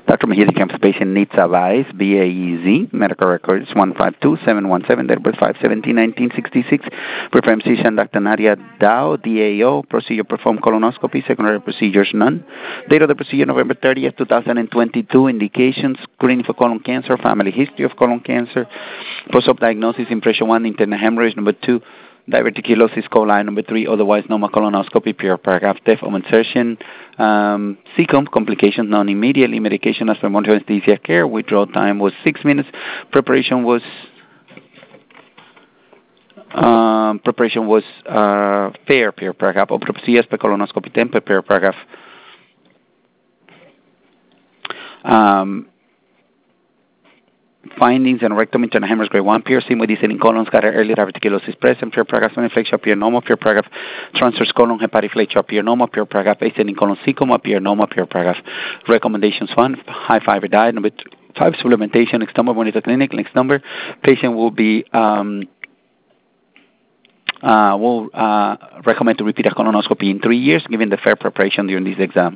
Dr. Mejia Campus patient needs advice, BAEZ, medical records 152717, date of birth 5/17/1966. Prepared physician Dr. Nadia Dow, DAO, procedure performed colonoscopy, secondary procedures none. Date of the procedure November 30th, 2022. Indications, screening for colon cancer, family history of colon cancer, post-op diagnosis, impression 1, internal hemorrhage, number 2, diverticulosis coli, number 3, otherwise normal colonoscopy, pure paragraph, depth of insertion, CECOM, complications known immediately, medication as per monitoring anesthesia care, withdrawal time was 6 minutes, preparation was fair, pure paragraph, autopsy as per colonoscopy temper, pure paragraph. Findings and rectum internal hemorrhage grade 1, piercing with descending colon, scatter early diverticulosis present, pure paragraph, inflection appear normal, pure paragraph, transverse colon, hepatic flexure appear normal, pure paragraph, ascending colon, CECOM appear normal, pure paragraph. Recommendations 1, high fiber diet, number 5, supplementation, next number, monitor clinic, next number, patient will be, will recommend to repeat a colonoscopy in 3 years, given the fair preparation during this exam.